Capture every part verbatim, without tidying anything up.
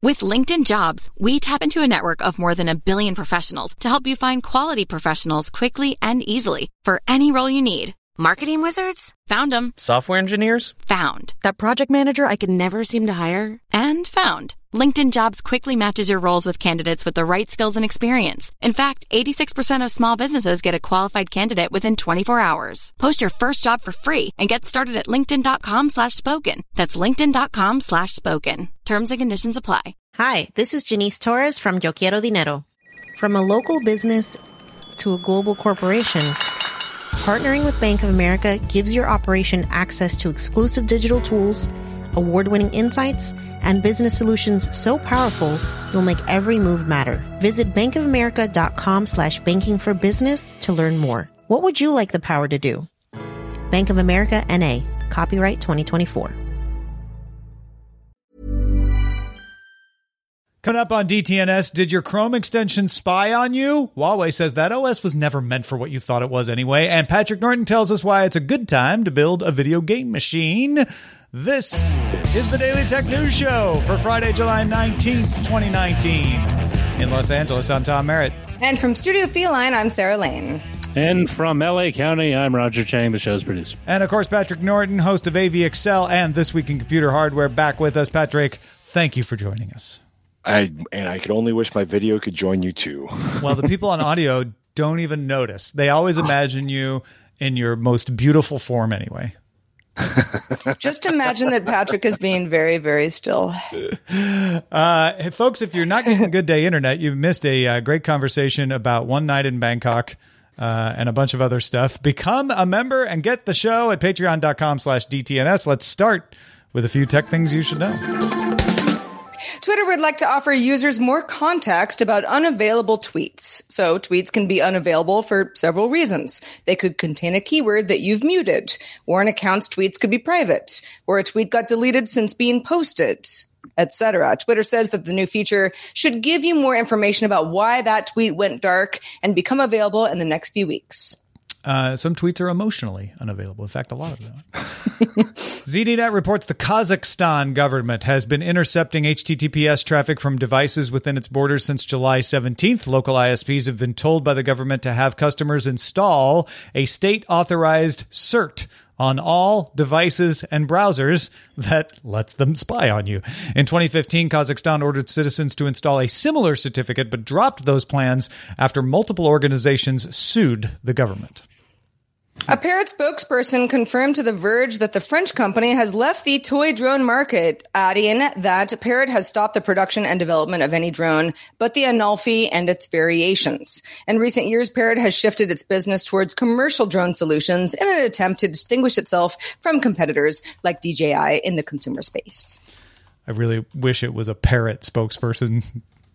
With LinkedIn Jobs, we tap into a network of more than a billion professionals to help you find quality professionals quickly and easily for any role you need. Marketing wizards? Found them. Software engineers? Found. That project manager I could never seem to hire? And found. LinkedIn Jobs quickly matches your roles with candidates with the right skills and experience. In fact, eighty-six percent of small businesses get a qualified candidate within twenty-four hours. Post your first job for free and get started at linkedin.com slash spoken. That's linkedin.com slash spoken. Terms and conditions apply. Hi, this is Janice Torres from Yo Quiero Dinero. From a local business to a global corporation, partnering with Bank of America gives your operation access to exclusive digital tools, award-winning insights, and business solutions so powerful, you'll make every move matter. Visit bankofamerica.com slash banking for business to learn more. What would you like the power to do? Bank of America, N A. Copyright twenty twenty-four. Coming up on D T N S, did your Chrome extension spy on you? Huawei says that O S was never meant for what you thought it was anyway. And Patrick Norton tells us why it's a good time to build a video game machine. This is the Daily Tech News Show for Friday, July nineteenth, twenty nineteen. In Los Angeles, I'm Tom Merritt. And from Studio Feline, I'm Sarah Lane. And from L A County, I'm Roger Chang, the show's producer. And of course, Patrick Norton, host of A V Excel and This Week in Computer Hardware, back with us. Patrick, thank you for joining us. I and I could only wish my video could join you too. Well, the people on audio don't even notice. They always imagine you in your most beautiful form anyway. Just imagine that Patrick is being very, very still. Uh, hey, folks, if you're not getting Good Day Internet, you've missed a uh, great conversation about one night in Bangkok uh, and a bunch of other stuff. Become a member and get the show at patreon.com slash DTNS. Let's start with a few tech things you should know. Twitter would like to offer users more context about unavailable tweets. So tweets can be unavailable for several reasons. They could contain a keyword that you've muted, or an account's tweets could be private, or a tweet got deleted since being posted, et cetera. Twitter says that the new feature should give you more information about why that tweet went dark and become available in the next few weeks. Uh, some tweets are emotionally unavailable. In fact, a lot of them. Z D Net reports the Kazakhstan government has been intercepting H T T P S traffic from devices within its borders since July seventeenth. Local I S Ps have been told by the government to have customers install a state-authorized cert on all devices and browsers that lets them spy on you. In twenty fifteen, Kazakhstan ordered citizens to install a similar certificate, but dropped those plans after multiple organizations sued the government. A Parrot spokesperson confirmed to The Verge that the French company has left the toy drone market, adding that Parrot has stopped the production and development of any drone, but the Anolfi and its variations. In recent years, Parrot has shifted its business towards commercial drone solutions in an attempt to distinguish itself from competitors like D J I in the consumer space. I really wish it was a Parrot spokesperson.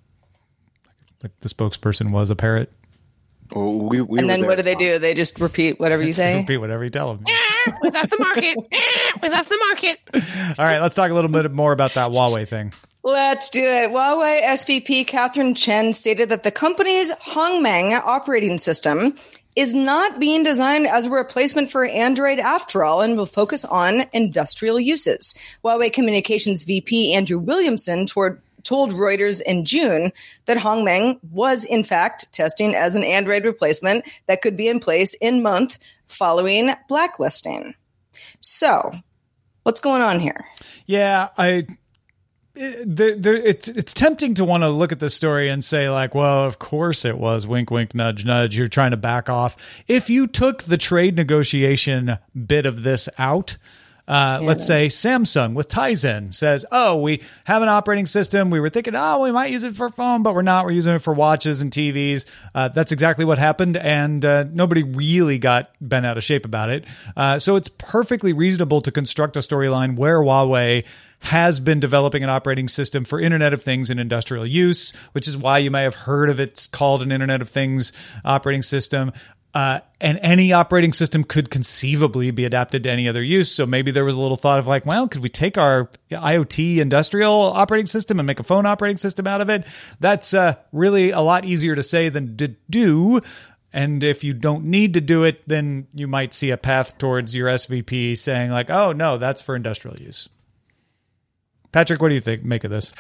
Like the spokesperson was a parrot. Oh, we, we and then there. what do they do? They just repeat whatever you say? Repeat whatever you tell them. With off the market. With off the market. All right, let's talk a little bit more about that Huawei thing. Let's do it. Huawei S V P Catherine Chen stated that the company's Hongmeng operating system is not being designed as a replacement for Android after all and will focus on industrial uses. Huawei Communications V P Andrew Williamson toward told Reuters in June that Hongmeng was, in fact, testing as an Android replacement that could be in place in month following blacklisting. So, what's going on here? Yeah, I... There, there, it's it's tempting to want to look at this story and say like, well, of course it was. Wink, wink, nudge, nudge. You're trying to back off. If you took the trade negotiation bit of this out, Uh, yeah. let's say Samsung with Tizen says, oh, we have an operating system. We were thinking, oh, we might use it for phone, but we're not. We're using it for watches and T Vs. Uh, that's exactly what happened. And uh, nobody really got bent out of shape about it. Uh, so it's perfectly reasonable to construct a storyline where Huawei has been developing an operating system for Internet of Things and industrial use, which is why you may have heard of it's called an Internet of Things operating system. Uh, and any operating system could conceivably be adapted to any other use. So maybe there was a little thought of like, well, could we take our IoT industrial operating system and make a phone operating system out of it? That's uh, really a lot easier to say than to do. And if you don't need to do it, then you might see a path towards your S V P saying like, oh, no, that's for industrial use. Patrick, what do you think? Make of this?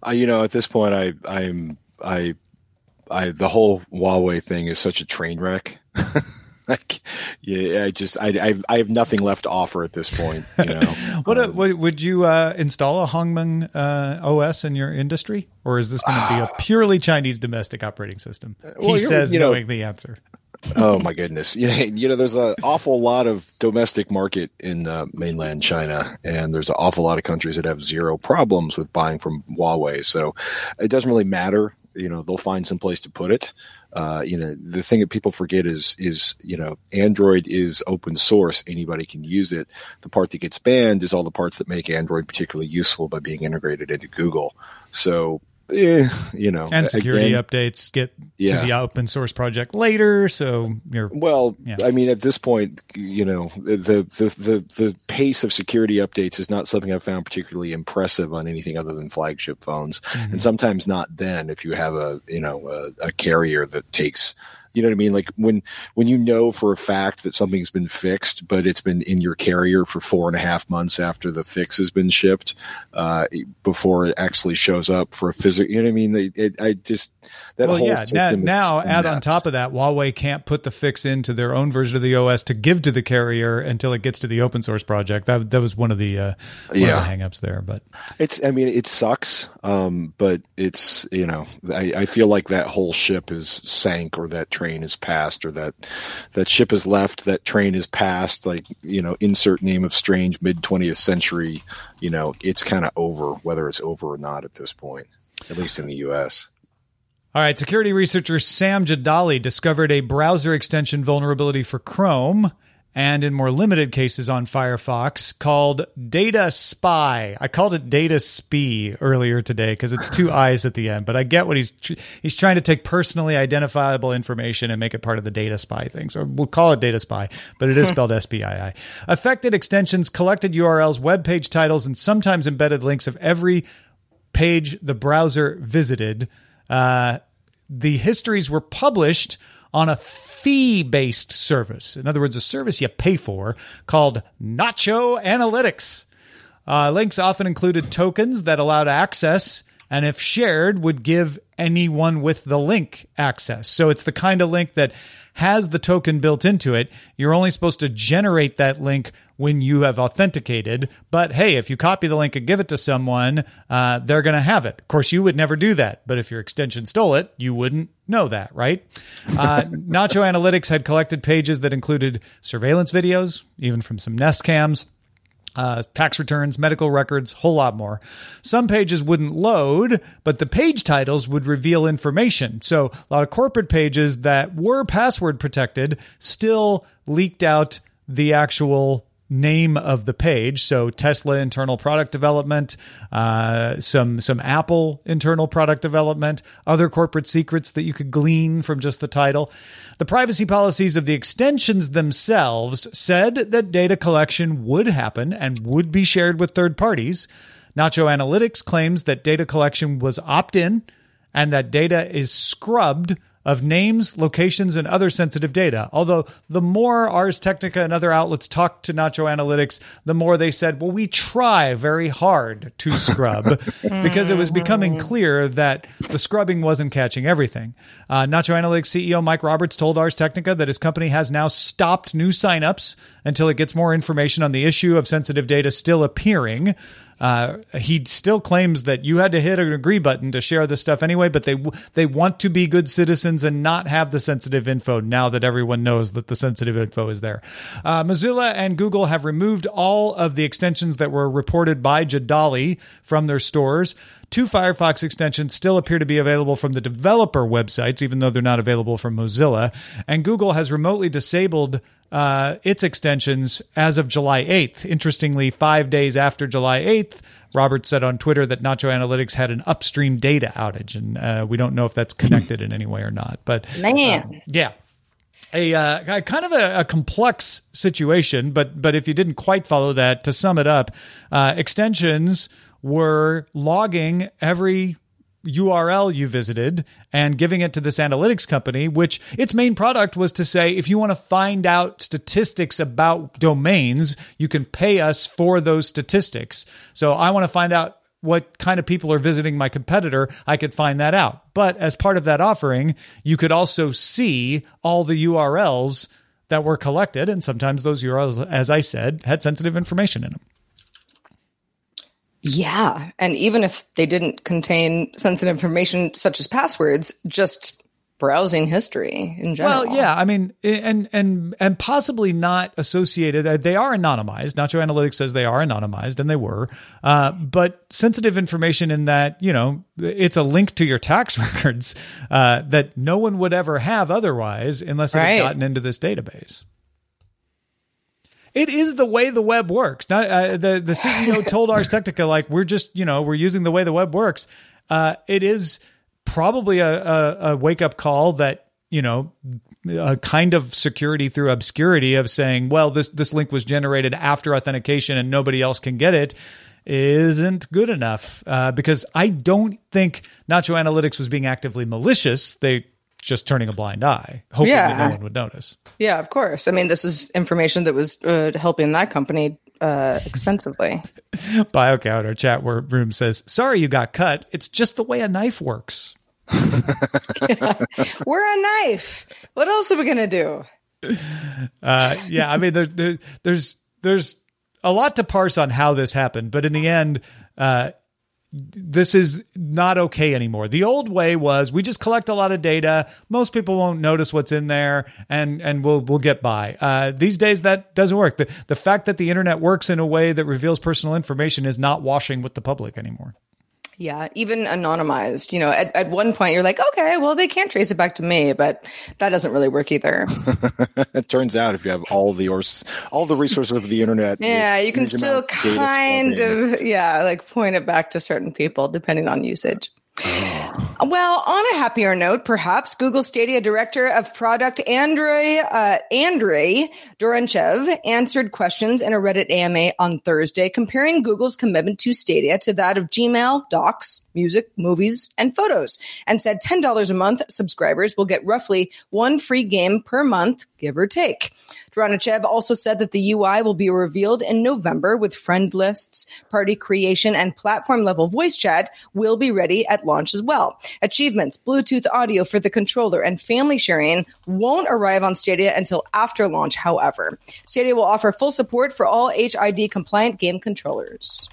Uh, you know, at this point, I, I'm, I, I, the whole Huawei thing is such a train wreck. Like, yeah, I just, I, I, I have nothing left to offer at this point. You know, what, um, a, what would you uh, install a Hongmeng uh, O S in your industry, or is this going to be a purely Chinese domestic operating system? Well, he says, you know, knowing the answer. Oh my goodness! You know, you know, there's an awful lot of domestic market in uh, mainland China, and there's an awful lot of countries that have zero problems with buying from Huawei. So it doesn't really matter. You know, they'll find some place to put it. Uh, you know, the thing that people forget is, is, you know, Android is open source. Anybody can use it. The part that gets banned is all the parts that make Android particularly useful by being integrated into Google. So, eh, you know, and security again, updates get yeah. to the open source project later. So you're, well, yeah. I mean, at this point, you know, the, the, the, the pace of security updates is not something I've found particularly impressive on anything other than flagship phones. Mm-hmm. And sometimes not then if you have a, you know, a, a carrier that takes, you know what I mean? Like when, when you know for a fact that something's been fixed, but it's been in your carrier for four and a half months after the fix has been shipped, uh, before it actually shows up for a physical, you know what I mean? It, it, I just, that well, whole yeah. Now, now add nuts. on top of that, Huawei can't put the fix into their own version of the O S to give to the carrier until it gets to the open source project. That that was one of the, uh, one yeah. of the hangups there, but it's, I mean, it sucks. Um, but it's, you know, I, I feel like that whole ship is sank, or that train is passed, or that, that ship is left, that train is passed, like, you know, insert name of strange mid twentieth century, you know, it's kind of over, whether it's over or not at this point, at least in the U S. All right, security researcher Sam Jadali discovered a browser extension vulnerability for Chrome, and in more limited cases on Firefox, called Data Spy. I called it Data Spy earlier today because it's two I's at the end, but I get what he's tr- he's trying to take personally identifiable information and make it part of the Data Spy thing. So we'll call it Data Spy, but it is spelled S P I I. Affected extensions collected U R Ls, web page titles, and sometimes embedded links of every page the browser visited. Uh, the histories were published on a fee-based service. In other words, a service you pay for called Nacho Analytics. Uh, links often included tokens that allowed access, and if shared, would give anyone with the link access. So it's the kind of link that has the token built into it. You're only supposed to generate that link when you have authenticated. But hey, if you copy the link and give it to someone, uh, they're going to have it. Of course, you would never do that. But if your extension stole it, you wouldn't know that, right? Uh, Nacho Analytics had collected pages that included surveillance videos, even from some Nest cams, Uh, tax returns, medical records, whole lot more. Some pages wouldn't load, but the page titles would reveal information. So a lot of corporate pages that were password protected still leaked out the actual name of the page. So Tesla internal product development, uh, some some Apple internal product development, other corporate secrets that you could glean from just the title. The privacy policies of the extensions themselves said that data collection would happen and would be shared with third parties. Nacho Analytics claims that data collection was opt-in and that data is scrubbed of names, locations, and other sensitive data. Although the more Ars Technica and other outlets talked to Nacho Analytics, the more they said, well, we try very hard to scrub, because it was becoming clear that the scrubbing wasn't catching everything. Uh, Nacho Analytics C E O Mike Roberts told Ars Technica that his company has now stopped new signups until it gets more information on the issue of sensitive data still appearing. Uh, he still claims that you had to hit an agree button to share this stuff anyway, but they they want to be good citizens and not have the sensitive info now that everyone knows that the sensitive info is there. Uh, Mozilla and Google have removed all of the extensions that were reported by Jadali from their stores. Two Firefox extensions still appear to be available from the developer websites, even though they're not available from Mozilla. And Google has remotely disabled uh, its extensions as of July eighth. Interestingly, five days after July eighth, Robert said on Twitter that Nacho Analytics had an upstream data outage, and uh, we don't know if that's connected in any way or not. But Man. Uh, yeah. A, uh, a kind of a, a complex situation, but but if you didn't quite follow that, to sum it up, uh, extensions were logging every U R L you visited and giving it to this analytics company, which its main product was to say, if you want to find out statistics about domains, you can pay us for those statistics. So I want to find out what kind of people are visiting my competitor, I could find that out. But as part of that offering, you could also see all the U R Ls that were collected. And sometimes those U R Ls, as I said, had sensitive information in them. Yeah. And even if they didn't contain sensitive information such as passwords, just browsing history in general. Well, yeah, I mean, and and and possibly not associated. They are anonymized. Nacho Analytics says they are anonymized, and they were. Uh, but sensitive information in that, you know, it's a link to your tax records uh, that no one would ever have otherwise unless it Right. had gotten into this database. It is the way the web works. Now, uh, the the C E O told Ars Technica, like, we're just, you know, we're using the way the web works. Uh, it is probably a, a, a wake-up call that, you know, a kind of security through obscurity of saying, well, this this link was generated after authentication and nobody else can get it, isn't good enough. Uh, because I don't think Nacho Analytics was being actively malicious. They just turning a blind eye, hoping Yeah. that no one would notice. Yeah, of course. I mean, this is information that was uh, helping that company uh, extensively. BioCounter chat room says, sorry you got cut. It's just the way a knife works. We're a knife. What else are we going to do? Uh, yeah, I mean, there, there, there's there's a lot to parse on how this happened, but in the end, uh, this is not okay anymore. The old way was we just collect a lot of data. Most people won't notice what's in there, and and we'll we'll get by. Uh, these days, that doesn't work. The the fact that the internet works in a way that reveals personal information is not washing with the public anymore. Yeah, even anonymized. You know, at, at one point you're like, okay, well, they can't trace it back to me, but that doesn't really work either. It turns out if you have all the or all the resources of the internet, Yeah, you can huge still amount of data kind scrubbing. of, yeah, like point it back to certain people depending on usage. Well, on a happier note, perhaps Google Stadia director of product Andrei uh, Andrei Doronchev answered questions in a Reddit A M A on Thursday, comparing Google's commitment to Stadia to that of Gmail, Docs, music, movies, and photos, and said ten dollars a month subscribers will get roughly one free game per month, give or take. Doronchev also said that the U I will be revealed in November, with friend lists, party creation, and platform-level voice chat will be ready at launch as well. Achievements, Bluetooth audio for the controller, and family sharing won't arrive on Stadia until after launch, however. Stadia will offer full support for all H I D-compliant game controllers.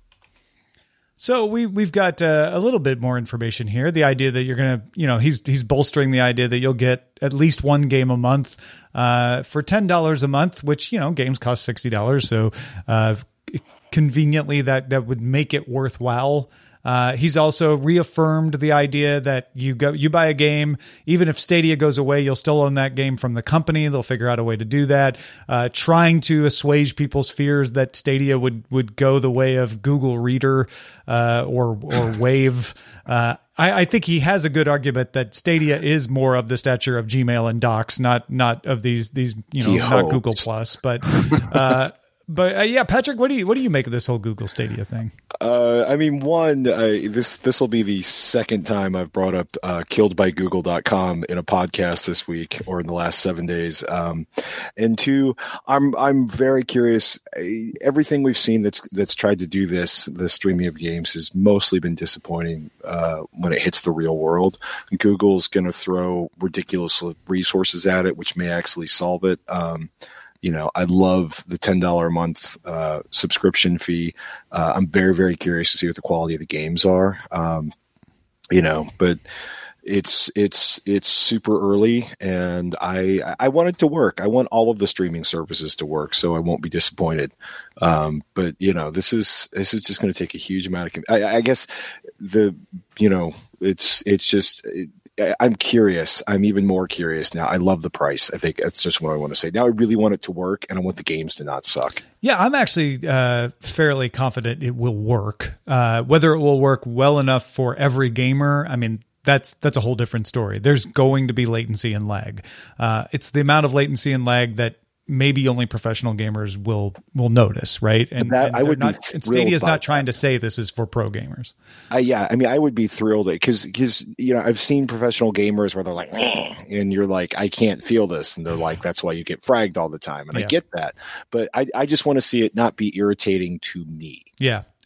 So we we've got uh, a little bit more information here. The idea that you're gonna, you know, he's he's bolstering the idea that you'll get at least one game a month uh, for ten dollars a month, which, you know, games cost sixty dollars. So uh, conveniently, that that would make it worthwhile. Uh, he's also reaffirmed the idea that you go, you buy a game, even if Stadia goes away, you'll still own that game from the company. They'll figure out a way to do that. Uh, trying to assuage people's fears that Stadia would, would go the way of Google Reader, uh, or, or Wave. Uh, I, I think he has a good argument that Stadia is more of the stature of Gmail and Docs, not, not of these, these, you know, He not hopes. Google Plus, but, uh, But uh, yeah, Patrick, what do you what do you make of this whole Google Stadia thing? Uh, I mean, one, uh, this this will be the second time I've brought up uh, killed by google dot com in a podcast this week or in the last seven days. Um, and two, I'm I'm very curious. Everything we've seen that's that's tried to do this, the streaming of games, has mostly been disappointing uh, when it hits the real world. Google's going to throw ridiculous resources at it, which may actually solve it. Um, You know, I love the ten dollars a month uh, subscription fee. Uh, I'm very, very curious to see what the quality of the games are. Um, you know, but it's it's it's super early, and I I want it to work. I want all of the streaming services to work, so I won't be disappointed. Um, but you know, this is this is just going to take a huge amount of. I, I guess the you know it's it's just. It, I'm curious. I'm even more curious now. I love the price. I think that's just what I want to say. Now I really want it to work, and I want the games to not suck. Yeah, I'm actually uh, fairly confident it will work. Uh, whether it will work well enough for every gamer, I mean, that's that's a whole different story. There's going to be latency and lag. Uh, it's the amount of latency and lag that maybe only professional gamers will will notice, right? And, That- and I would be not, and thrilled Stadia's by not that. trying to say this is for pro gamers. I, yeah, I mean, I would be thrilled because because you know I've seen professional gamers where they're like, "Meh," and you're like, I can't feel this, and they're like, that's why you get fragged all the time, and Yeah. I get that, but I I just want to see it not be irritating to me. Yeah.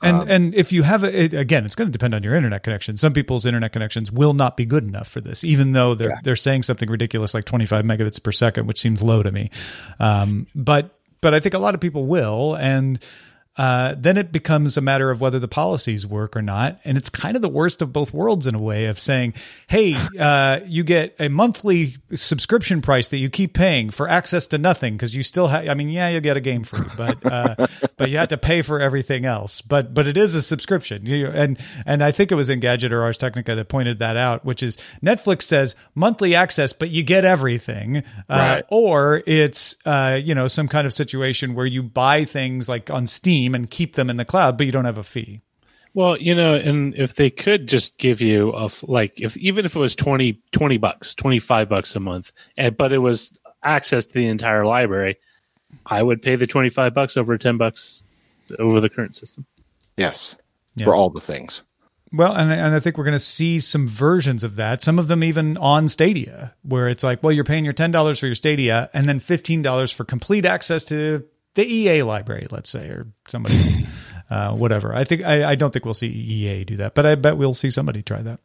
And Um, and if you have it, again, it's going to depend on your internet connection. Some people's internet connections will not be good enough for this, even though they're Yeah. they're saying something ridiculous like twenty-five megabits per second, which seems low to me. Um, but but I think a lot of people will, and uh, then it becomes a matter of whether the policies work or not. And it's kind of the worst of both worlds in a way of saying, hey, uh, you get a monthly subscription price that you keep paying for access to nothing because you still have, I mean, yeah, you'll get a game free, but uh, but you have to pay for everything else. But but it is a subscription. You, and and I think it was Engadget or Ars Technica that pointed that out, which is Netflix says monthly access, but you get everything. Uh, Right. Or it's, uh, you know, some kind of situation where you buy things like on Steam and keep them in the cloud, but you don't have a fee. Well, you know, and if they could just give you a f- like if even if it was twenty, twenty bucks, twenty-five bucks a month, and but it was access to the entire library, I would pay the twenty-five bucks over ten bucks over the current system. Yes, Yeah. for all the things. Well, and, and I think we're going to see some versions of that, some of them even on Stadia, where it's like, well, you're paying your ten dollars for your Stadia and then fifteen dollars for complete access to the E A library, let's say, or somebody else, uh, whatever. I think I, I don't think we'll see E A do that, but I bet we'll see somebody try that.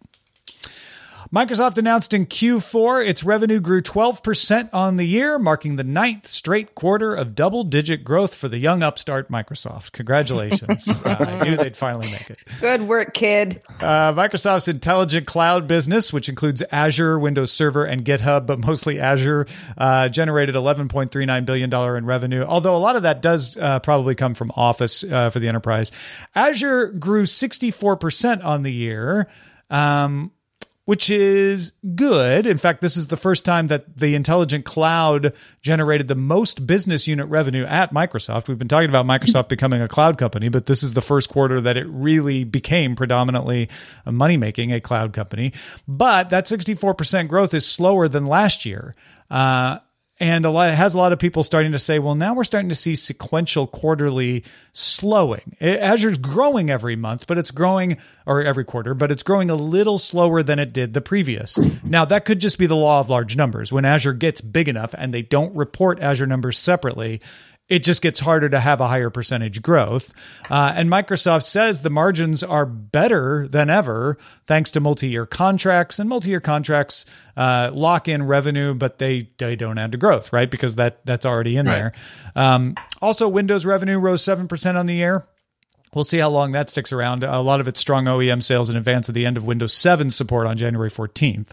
Microsoft announced in Q four its revenue grew twelve percent on the year, marking the ninth straight quarter of double-digit growth for the young upstart Microsoft. Congratulations. uh, I knew they'd finally make it. Good work, kid. Uh, Microsoft's intelligent cloud business, which includes Azure, Windows Server, and GitHub, but mostly Azure, uh, generated eleven point three nine billion dollars in revenue, although a lot of that does uh, probably come from Office uh, for the enterprise. Azure grew sixty-four percent on the year, um, which is good. In fact, this is the first time that the intelligent cloud generated the most business unit revenue at Microsoft. We've been talking about Microsoft becoming a cloud company, but this is the first quarter that it really became predominantly a money-making, a cloud company. But that sixty-four percent growth is slower than last year. Uh, And a lot, it has a lot of people starting to say, well, now we're starting to see sequential quarterly slowing. Azure's growing every month, but it's growing, or every quarter, but it's growing a little slower than it did the previous. Now, that could just be the law of large numbers. When Azure gets big enough and they don't report Azure numbers separately, it just gets harder to have a higher percentage growth. Uh, and Microsoft says the margins are better than ever thanks to multi-year contracts. And multi-year contracts uh, lock in revenue, but they, they don't add to growth, right? Because that that's already in Right. there. Um, also, Windows revenue rose seven percent on the year. We'll see how long that sticks around. A lot of it's strong O E M sales in advance of the end of Windows seven support on January fourteenth.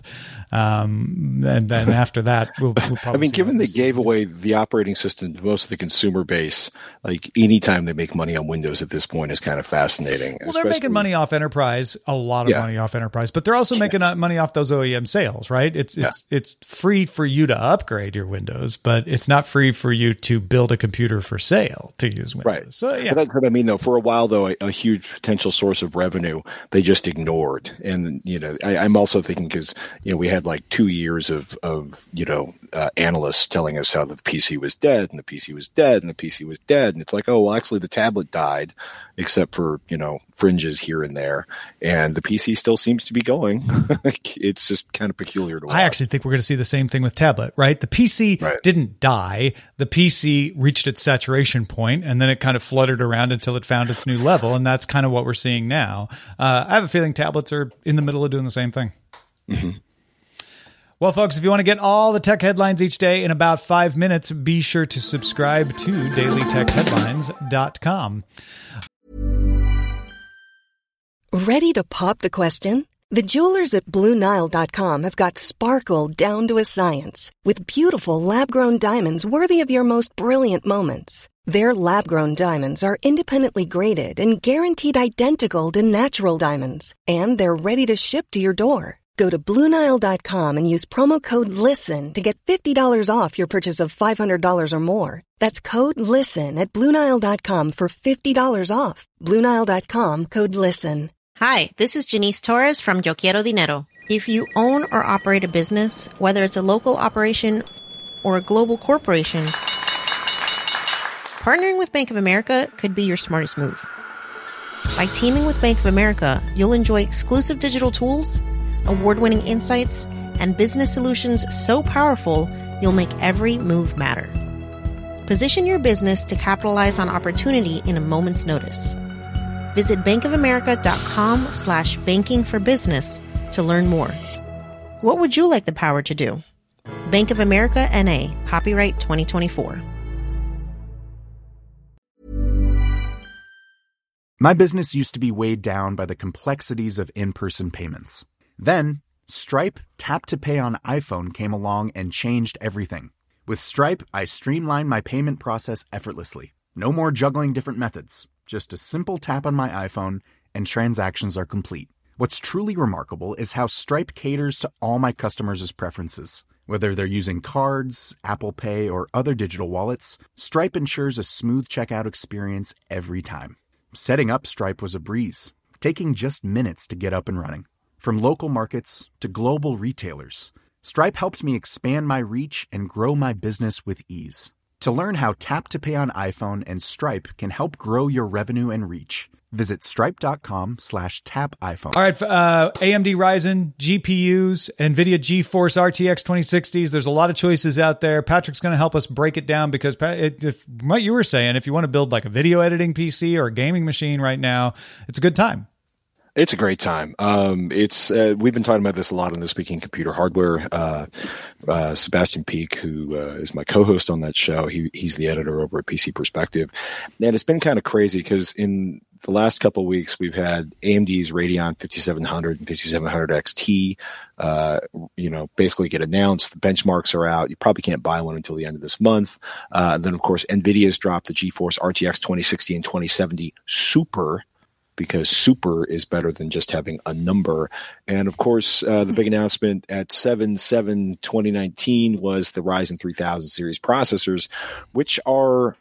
Um, and then after that, we'll, we'll probably I mean, see given what they this- gave away the operating system to most of the consumer base, like anytime they make money on Windows at this point is kind of fascinating. Well, they're making especially- money off enterprise, a lot of Yeah. money off enterprise, but they're also making uh, money off those O E M sales, right? It's it's it's free for you to upgrade your Windows, but it's not free for you to build a computer for sale to use Windows. Right. So yeah, But that's what I mean, though. For a while, though, a, a huge potential source of revenue they just ignored. And, you know, I, I'm also thinking because, you know, we had like two years of, of you know, uh, analysts telling us how the P C was dead and the P C was dead and the P C was dead. And it's like, oh, well, actually the tablet died, except for, you know, fringes here and there. And the P C still seems to be going. It's just kind of peculiar to watch. I actually think we're going to see the same thing with tablet, right? The P C Right. didn't die. The P C reached its saturation point, and then it kind of fluttered around until it found its new level, and that's kind of what we're seeing now. Uh, I have a feeling tablets are in the middle of doing the same thing. Mm-hmm. Well, folks, if you want to get all the tech headlines each day in about five minutes, be sure to subscribe to daily tech headlines dot com. Ready to pop the question? The jewelers at Blue Nile dot com have got sparkle down to a science with beautiful lab-grown diamonds worthy of your most brilliant moments. Their lab-grown diamonds are independently graded and guaranteed identical to natural diamonds, and they're ready to ship to your door. Go to Blue Nile dot com and use promo code LISTEN to get fifty dollars off your purchase of five hundred dollars or more. That's code LISTEN at Blue Nile dot com for fifty dollars off. Blue Nile dot com, code LISTEN. Hi, this is Janice Torres from Yo Quiero Dinero. If you own or operate a business, whether it's a local operation or a global corporation, partnering with Bank of America could be your smartest move. By teaming with Bank of America, you'll enjoy exclusive digital tools, award-winning insights, and business solutions so powerful, you'll make every move matter. Position your business to capitalize on opportunity in a moment's notice. Visit bankofamerica.com slash banking for business to learn more. What would you like the power to do? Bank of America N A, copyright twenty twenty-four. My business used to be weighed down by the complexities of in-person payments. Then, Stripe Tap to Pay on iPhone came along and changed everything. With Stripe, I streamlined my payment process effortlessly. No more juggling different methods. Just a simple tap on my iPhone and transactions are complete. What's truly remarkable is how Stripe caters to all my customers' preferences. Whether they're using cards, Apple Pay, or other digital wallets, Stripe ensures a smooth checkout experience every time. Setting up Stripe was a breeze, taking just minutes to get up and running. From local markets to global retailers, Stripe helped me expand my reach and grow my business with ease. To learn how Tap to Pay on iPhone and Stripe can help grow your revenue and reach, visit stripe.com slash tap iPhone. All right, uh, A M D Ryzen, G P Us, NVIDIA GeForce R T X twenty sixties. There's a lot of choices out there. Patrick's going to help us break it down because it, if, what you were saying, if you want to build like a video editing P C or a gaming machine right now, it's a good time. It's a great time. Um, it's uh, we've been talking about this a lot on the Speaking Computer Hardware. Uh, uh, Sebastian Peak, who uh, is my co-host on that show, he he's the editor over at P C Perspective, and it's been kind of crazy because in the last couple of weeks we've had A M D's Radeon fifty-seven hundred and fifty-seven hundred X T, uh, you know, basically get announced. The benchmarks are out. You probably can't buy one until the end of this month. Uh, and then of course NVIDIA's dropped the GeForce R T X twenty sixty and twenty seventy Super, because super is better than just having a number. And of course, uh, the big announcement at seven seven twenty nineteen was the Ryzen three thousand series processors, which are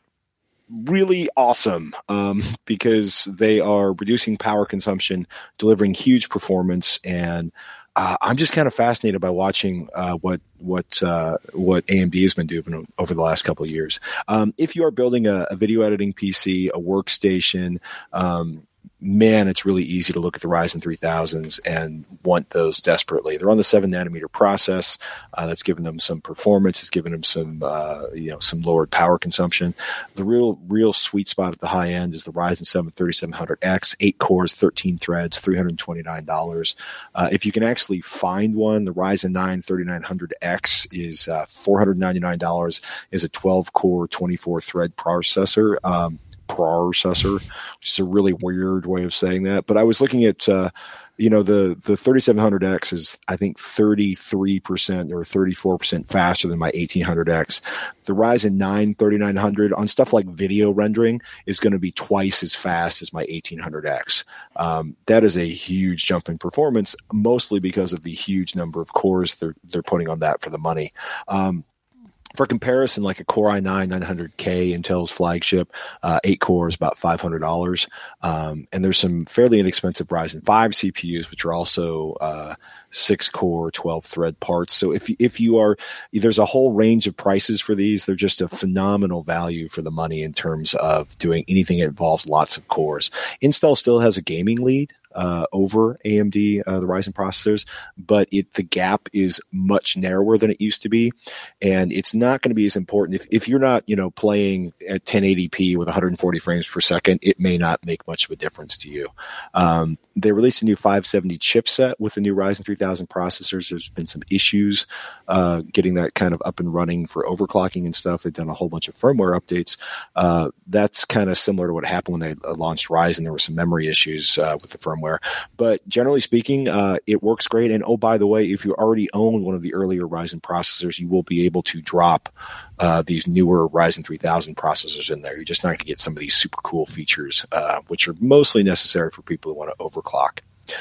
really awesome um, because they are reducing power consumption, delivering huge performance, and uh, I'm just kind of fascinated by watching uh, what what uh, what A M D has been doing over the last couple of years. Um, if you are building a, a video editing P C, a workstation, um, man, it's really easy to look at the Ryzen three thousands and want those desperately. They're on the seven nanometer process. Uh, that's given them some performance. It's given them some, uh, you know, some lowered power consumption. The real, real sweet spot at the high end is the Ryzen seven thirty-seven hundred X, eight cores, thirteen threads, three hundred twenty-nine dollars. Uh, if you can actually find one, the Ryzen nine thirty-nine hundred X is uh, four hundred ninety-nine dollars, is a twelve core, twenty-four thread processor. Um, processor, which is a really weird way of saying that. But I was looking at, uh, you know, the, the thirty-seven hundred X is, I think, thirty-three percent or thirty-four percent faster than my eighteen hundred X. The Ryzen nine thirty-nine hundred on stuff like video rendering is going to be twice as fast as my eighteen hundred X. Um, that is a huge jump in performance, mostly because of the huge number of cores they're, they're putting on that for the money. Um, For comparison, like a Core i nine nine hundred K, Intel's flagship, uh, eight cores, about five hundred dollars. Um, and there's some fairly inexpensive Ryzen five C P Us, which are also uh, six core, twelve thread parts. So if, if you are, there's a whole range of prices for these. They're just a phenomenal value for the money in terms of doing anything that involves lots of cores. Intel still has a gaming lead Uh, over A M D, uh, the Ryzen processors, but it the gap is much narrower than it used to be, and it's not going to be as important if if you're not you know playing at ten eighty p with one hundred forty frames per second. It may not make much of a difference to you. Um, they released a new five seventy chipset with the new Ryzen three thousand processors. There's been some issues uh, getting that kind of up and running for overclocking and stuff. They've done a whole bunch of firmware updates. Uh, that's kind of similar to what happened when they launched Ryzen. There were some memory issues uh, with the firmware. But generally speaking, uh, it works great. And oh, by the way, if you already own one of the earlier Ryzen processors, you will be able to drop uh, these newer Ryzen three thousand processors in there. You're just not going to get some of these super cool features, uh, which are mostly necessary for people who want to overclock.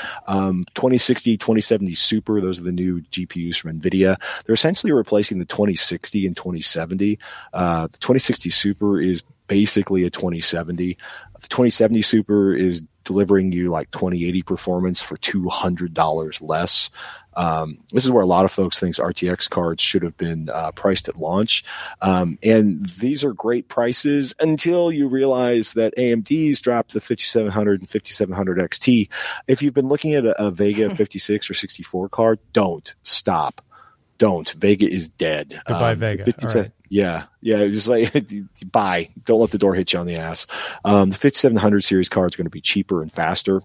Um, twenty sixty, twenty seventy Super, those are the new G P Us from NVIDIA. They're essentially replacing the twenty sixty and twenty seventy. Uh, the twenty sixty Super is basically a twenty seventy. The twenty seventy Super is delivering you like twenty eighty performance for two hundred dollars less. Um, this is where a lot of folks think R T X cards should have been uh, priced at launch. Um, and these are great prices until you realize that A M D's dropped the fifty-seven hundred and fifty-seven hundred X T. If you've been looking at a, a Vega fifty-six or sixty-four card, don't stop. Don't. Vega is dead. Goodbye, um, Vega. fifty-seven, All right. Yeah, yeah, just like buy. Don't let the door hit you on the ass. Um, the fifty-seven hundred series cards are going to be cheaper and faster.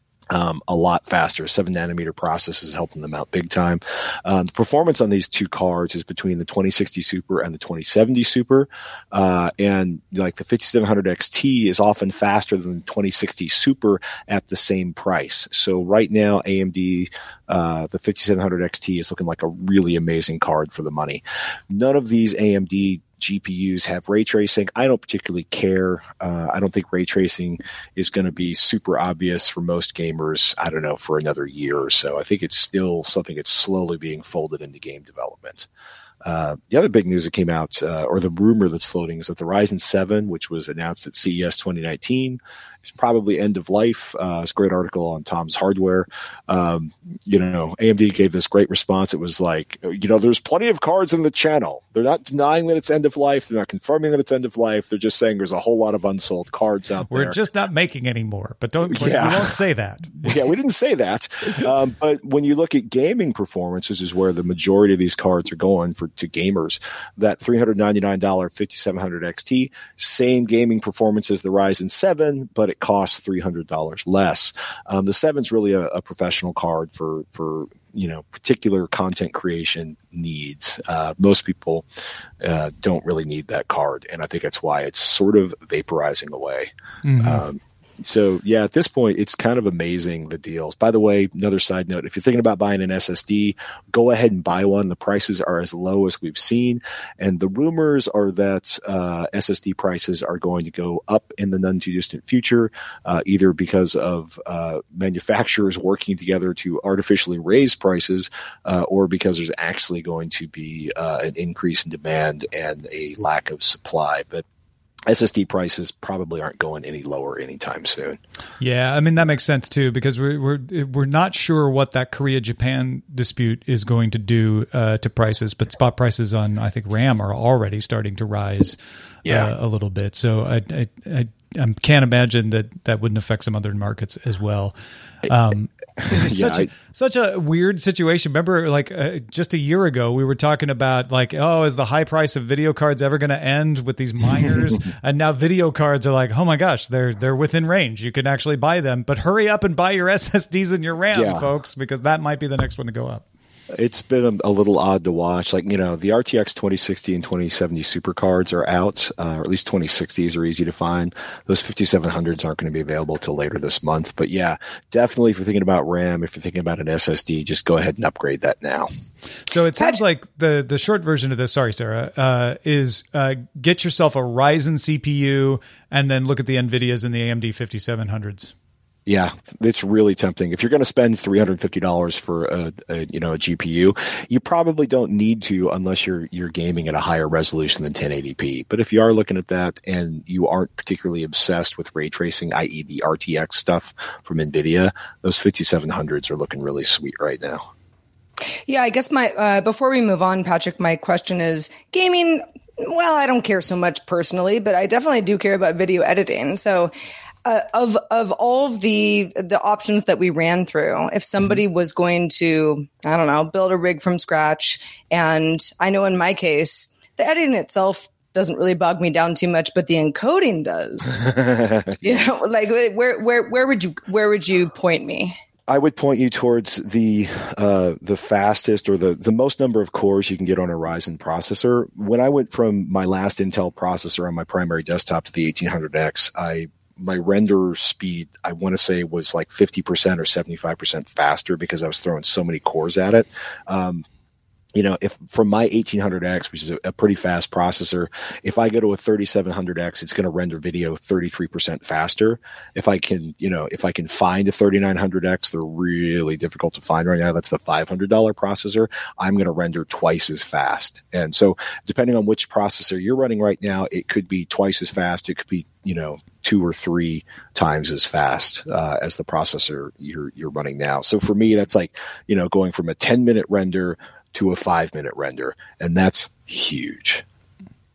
Um, a lot faster. Seven nanometer process is helping them out big time. Um, the performance on these two cards is between the twenty sixty Super and the twenty seventy Super. Uh, and like the fifty-seven hundred X T is often faster than the twenty sixty Super at the same price. So right now, A M D, uh, the fifty-seven hundred X T is looking like a really amazing card for the money. None of these A M D G P Us have ray tracing. I don't particularly care. Uh, I don't think ray tracing is going to be super obvious for most gamers, I don't know, for another year or so. I think it's still something that's slowly being folded into game development. Uh, the other big news that came out, uh, or the rumor that's floating, is that the Ryzen seven, which was announced at C E S twenty nineteen, is probably end of life. Uh, it's a great article on Tom's Hardware. Um, you know, A M D gave this great response. It was like, you know, there's plenty of cards in the channel. They're not denying that it's end of life. They're not confirming that it's end of life. They're just saying there's a whole lot of unsold cards out We're there. We're just not making any more, but don't, yeah. we won't say that. Yeah, we didn't say that. Um, but when you look at gaming performance, which is where the majority of these cards are going for to gamers, that three hundred ninety-nine dollars fifty-seven hundred X T, same gaming performance as the Ryzen seven, but it costs three hundred dollars less. Um, the seven's really a, a professional card for, for, you know, particular content creation needs. Uh, most people uh, don't really need that card. And I think that's why it's sort of vaporizing away. Mm-hmm. Um, So, yeah, at this point, it's kind of amazing, the deals. By the way, another side note, if you're thinking about buying an S S D, go ahead and buy one. The prices are as low as we've seen. And the rumors are that uh, S S D prices are going to go up in the none-too-distant future, uh, either because of uh, manufacturers working together to artificially raise prices, uh, or because there's actually going to be uh, an increase in demand and a lack of supply. But S S D prices probably aren't going any lower anytime soon. Yeah, I mean, that makes sense too, because we're we're we're not sure what that Korea-Japan dispute is going to do uh, to prices, but spot prices on, I think, RAM are already starting to rise yeah. uh, a little bit. So I I, I I can't imagine that that wouldn't affect some other markets as well. Um, it's yeah, such a, I, such a weird situation. Remember, like uh, just a year ago, we were talking about like, oh, is the high price of video cards ever going to end with these miners? And now video cards are like, oh my gosh, they're they're within range. You can actually buy them, but hurry up and buy your S S Ds and your RAM, yeah. folks, because that might be the next one to go up. It's been a, a little odd to watch. Like, you know, the R T X twenty sixty and twenty seventy super cards are out, uh, or at least twenty sixties are easy to find. Those fifty-seven hundreds aren't going to be available till later this month. But yeah, definitely if you're thinking about RAM, if you're thinking about an S S D, just go ahead and upgrade that now. So it sounds like the, the short version of this, sorry, Sarah, uh, is uh, get yourself a Ryzen C P U and then look at the NVIDIAs and the A M D fifty-seven hundreds. Yeah, it's really tempting. If you're going to spend three hundred fifty dollars for a, a you know a G P U, you probably don't need to unless you're you're gaming at a higher resolution than ten eighty p. But if you are looking at that and you aren't particularly obsessed with ray tracing, that is the R T X stuff from NVIDIA, those fifty-seven hundreds are looking really sweet right now. Yeah, I guess my uh, before we move on, Patrick, my question is gaming. Well, I don't care so much personally, but I definitely do care about video editing. So Uh, of of all of the the options that we ran through, if somebody mm-hmm. was going to, I don't know, build a rig from scratch, and I know in my case, the editing itself doesn't really bog me down too much, but the encoding does. You know, like where where where would you where would you point me? I would point you towards the uh, the fastest or the, the most number of cores you can get on a Ryzen processor. When I went from my last Intel processor on my primary desktop to the eighteen hundred X, I my render speed, I want to say, was like fifty percent or seventy-five percent faster because I was throwing so many cores at it. Um, you know, if from my eighteen hundred X, which is a, a pretty fast processor, if I go to a thirty-seven hundred X, it's going to render video thirty-three percent faster. If I can, you know, if I can find a thirty-nine hundred X, they're really difficult to find right now. That's the five hundred dollars processor. I'm going to render twice as fast. And so depending on which processor you're running right now, it could be twice as fast. It could be, you know, two or three times as fast uh, as the processor you're you're running now. So for me, that's like, you know, going from a ten minute render to a five minute render, and that's huge.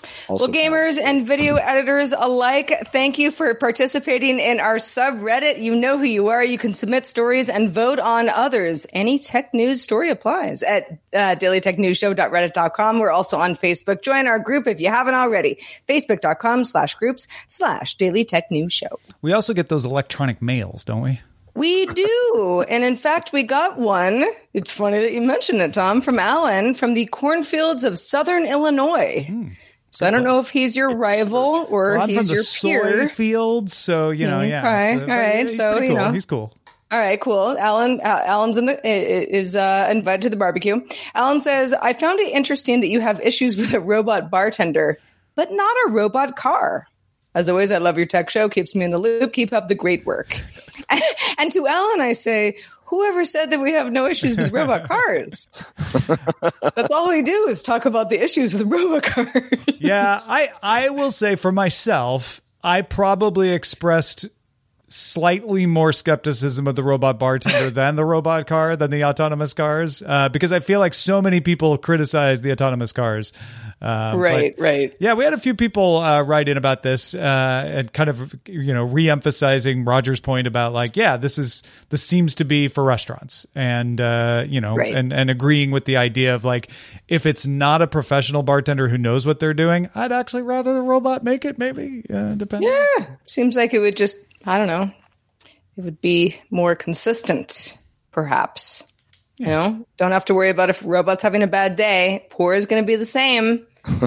Also well, gamers and video editors alike, thank you for participating in our subreddit. You know who you are. You can submit stories and vote on others. Any tech news story applies at uh, daily tech news show dot reddit dot com. We're also on Facebook. Join our group if you haven't already. Facebook.com slash groups slash Daily Tech News Show. We also get those electronic mails, don't we? We do. And in fact, we got one. It's funny that you mentioned it, Tom, from Alan from the cornfields of Southern Illinois. Hmm. So I don't know if he's your rival or well, I'm he's from your the peer. soy fields, so, you know, yeah. Okay. So, all right. He's so, pretty you cool. know. He's cool. All right, cool. Alan, uh, Alan's in the is uh, invited to the barbecue. Alan says, "I found it interesting that you have issues with a robot bartender, but not a robot car. As always, I love your tech show. Keeps me in the loop. Keep up the great work." And to Alan, I say, whoever said that we have no issues with robot cars? That's all we do is talk about the issues with robot cars. Yeah, I I will say for myself, I probably expressed slightly more skepticism of the robot bartender than the robot car, than the autonomous cars, uh, because I feel like so many people criticize the autonomous cars. Um, right, but, right. Yeah, we had a few people uh, write in about this uh, and kind of, you know, re-emphasizing Roger's point about like, yeah, this is this seems to be for restaurants, and uh, you know, right. and and agreeing with the idea of like, if it's not a professional bartender who knows what they're doing, I'd actually rather the robot make it. Maybe uh, depending. Yeah, seems like it would just. I don't know. It would be more consistent, perhaps. Yeah. You know, don't have to worry about if a robot's having a bad day. Pour is going to be the same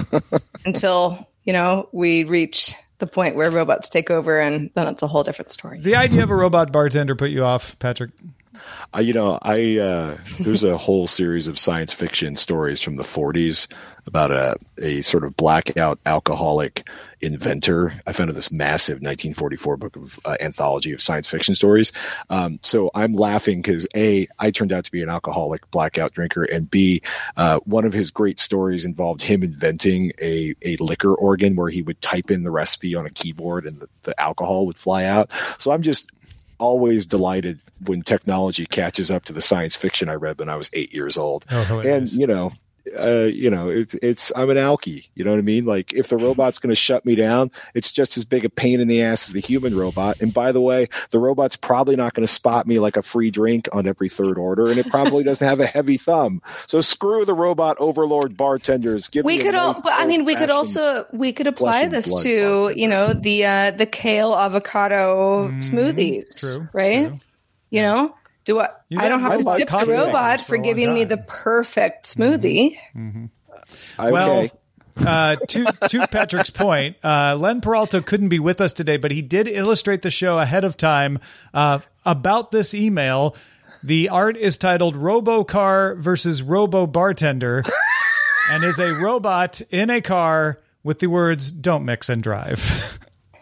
until, you know, we reach the point where robots take over, and then it's a whole different story. Does the idea of a robot bartender put you off, Patrick? Uh, you know, I uh, there's a whole series of science fiction stories from the forties about a, a sort of blackout alcoholic inventor. I found this massive nineteen forty-four book of uh, anthology of science fiction stories. Um, so I'm laughing because A, I turned out to be an alcoholic blackout drinker, and B, uh, one of his great stories involved him inventing a, a liquor organ where he would type in the recipe on a keyboard and the, the alcohol would fly out. So I'm just always delighted when technology catches up to the science fiction I read when I was eight years old. Oh, and, you know, uh, you know, it, it's, I'm an alkie, you know what I mean? Like if the robot's going to shut me down, it's just as big a pain in the ass as the human robot. And by the way, the robot's probably not going to spot me like a free drink on every third order. And it probably doesn't have a heavy thumb. So screw the robot overlord bartenders. Give we me could, nice all, but I mean, we could also, we could apply this to, bartender. you know, the, uh, the kale avocado mm, smoothies, true, right? True. You yeah. know? Do I? You I don't have to tip the robot for giving me the perfect smoothie. Mm-hmm. Mm-hmm. Well, uh, to to Patrick's point, uh, Len Peralta couldn't be with us today, but he did illustrate the show ahead of time uh, about this email. The art is titled "Robocar versus Robo Bartender," and is a robot in a car with the words "Don't mix and drive."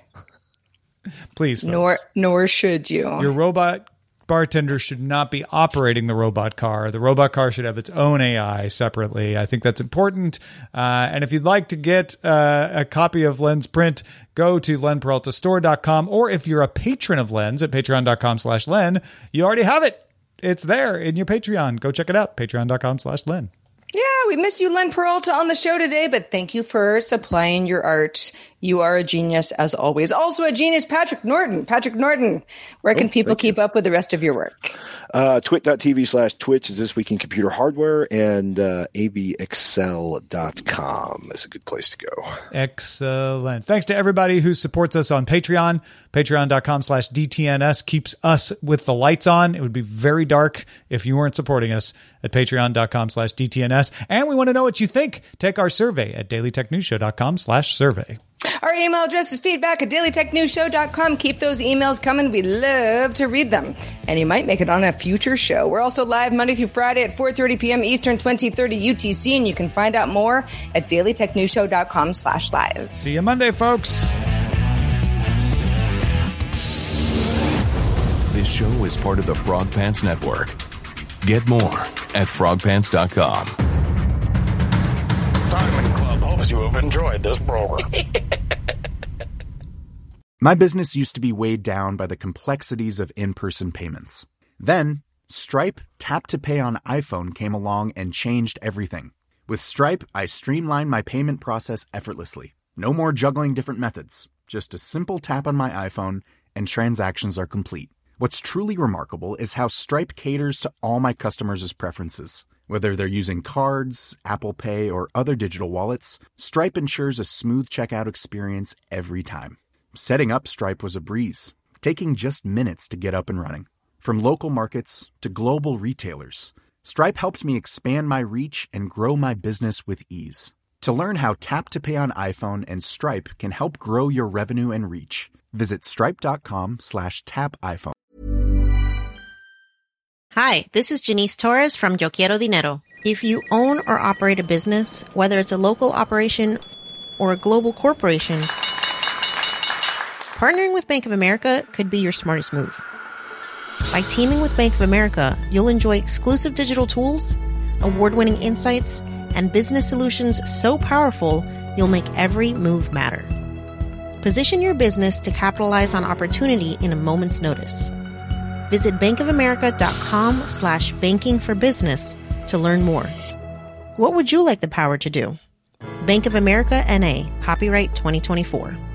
Please, folks. Nor nor should you. Your robot bartender should not be operating the robot car. The robot car should have its own A I separately. I think that's important. Uh, and if you'd like to get uh, a copy of Len's print, go to len peralta store dot com. Or if you're a patron of Len's at patreon dot com slash Len, you already have it. It's there in your Patreon. Go check it out. patreon dot com slash Len. Yeah, we miss you, Len Peralta, on the show today, but thank you for supplying your art. You are a genius, as always. Also a genius, Patrick Norton. Patrick Norton, where can oh, people keep you. up with the rest of your work? Uh, twit.tv slash Twitch is This Week in Computer Hardware, and uh, a v excel dot com is a good place to go. Excellent. Thanks to everybody who supports us on Patreon. Patreon dot com slash D T N S keeps us with the lights on. It would be very dark if you weren't supporting us at patreon dot com slash D T N S. And we want to know what you think. Take our survey at daily tech news show dot com slash survey. Our email address is feedback at daily tech news show dot com. Keep those emails coming. We love to read them. And you might make it on a future show. We're also live Monday through Friday at four thirty p.m. Eastern, twenty thirty U T C. And you can find out more at daily tech news show dot com slash live. See you Monday, folks. This show is part of the Frog Pants Network. Get more at frog pants dot com. Diamond Club hopes you have enjoyed this program. My business used to be weighed down by the complexities of in-person payments. Then, Stripe Tap to Pay on iPhone came along and changed everything. With Stripe, I streamline my payment process effortlessly. No more juggling different methods. Just a simple tap on my iPhone and transactions are complete. What's truly remarkable is how Stripe caters to all my customers' preferences. Whether they're using cards, Apple Pay, or other digital wallets, Stripe ensures a smooth checkout experience every time. Setting up Stripe was a breeze, taking just minutes to get up and running. From local markets to global retailers, Stripe helped me expand my reach and grow my business with ease. To learn how Tap to Pay on iPhone and Stripe can help grow your revenue and reach, visit stripe.com slash tap iPhone. Hi, this is Janice Torres from Yo Quiero Dinero. If you own or operate a business, whether it's a local operation or a global corporation, partnering with Bank of America could be your smartest move. By teaming with Bank of America, you'll enjoy exclusive digital tools, award-winning insights, and business solutions so powerful you'll make every move matter. Position your business to capitalize on opportunity in a moment's notice. Visit bankofamerica.com slash banking for business to learn more. What would you like the power to do? Bank of America N A, copyright twenty twenty-four.